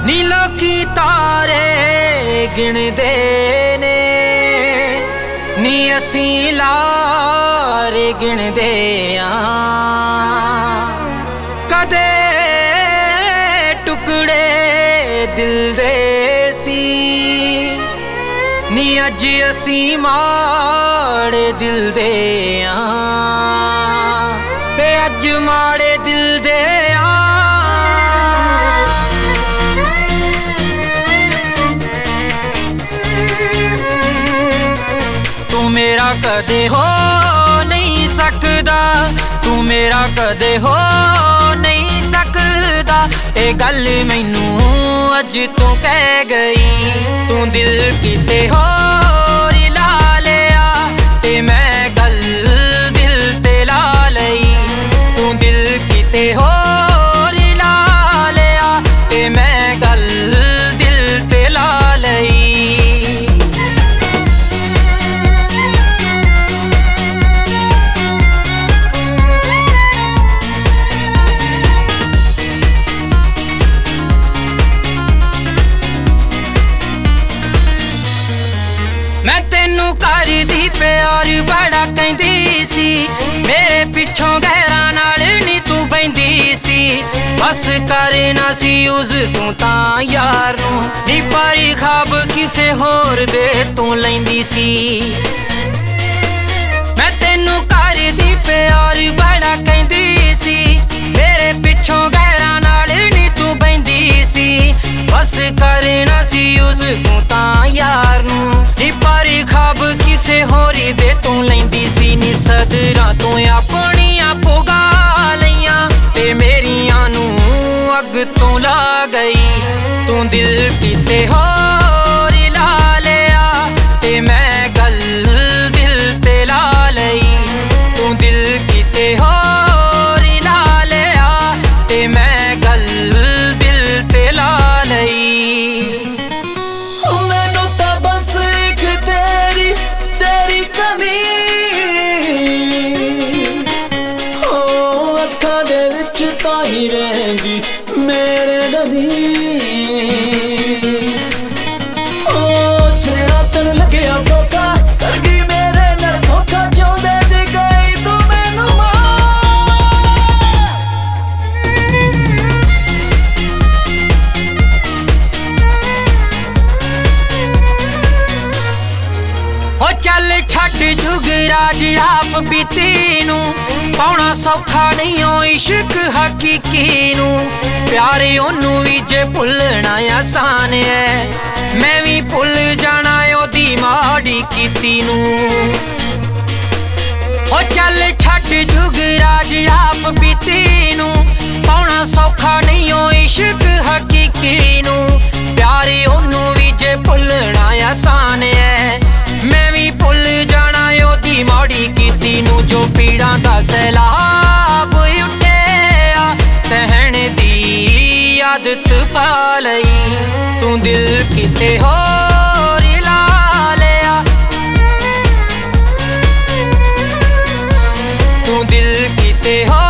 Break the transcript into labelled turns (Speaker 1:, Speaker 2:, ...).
Speaker 1: नीलों की तारे गिनदे ने नी असी लारे गिनदे कदे टुकड़े दिल दे सी नी अज असी माड़े दिल दे अज माड़े दिल दे तू मेरा कदे हो नहीं सकदा, तू मेरा कदे हो नहीं सकदा। ए गल मैनू अज तू कह गई, तू दिल किते होर ला लिया ते मैं गल दिल ते ला लई। तू दिल किते होर ला लिया ते मैं गल दिल ते ला लई। मैं तेनू करदी प्यार बड़ा कहंदी सी, मेरे पिछों गैरां नाल नी तू बहिंदी सी। बस करना सी यूज़ तू तां यार नू नी, पर ख्वाब किसे होर दे तू लैंदी सी। मैं तेनू करदी प्यार बड़ा कहंदी सी, मेरे पिछों गैरां नाल नी तू बहिंदी सी। बस करना सी यूज़ तू तां यार नू, पर ख्वाब किसे होरी दे तू लैंदी सी। नी सदरां तू अपनियां पुगा लईयां ते मेरियां नू अग तू ला गई। तू दिल किते होर ला लिया ते मैं गल दिल ते ला लई। तू दिल किते होर ला लिया ते मैं गल दिल ते ला लई।
Speaker 2: ताही रहेंगी मेरे नबी छेड़ा तेन लग्या सौखा कर गई मेरे नाल धोखा। चाहते जे गई तू मैनू
Speaker 1: चल छड्ड जुगराज आप बीती नू, पाउणा सौखा नहीं हो इश्क हकीकी नू। प्यारे ओनू भी जे भुलना आसान है, मैं भी भुल जाना ओदी माड़ी कीती नू। ओ चल छड्ड जुगराज आप बीती नू, पाउणा सौखा नहीं हो इश्क हकीकी नू। प्यारे ओनू भी जे भुलना आसान है, मैं भी भुल जाना ओदी माड़ी कीती नू। जो पीड़ां दा सैलाब उठिया सहन दी आदत पा लई। तू दिल किते होर ला लिया, तू दिल किते हो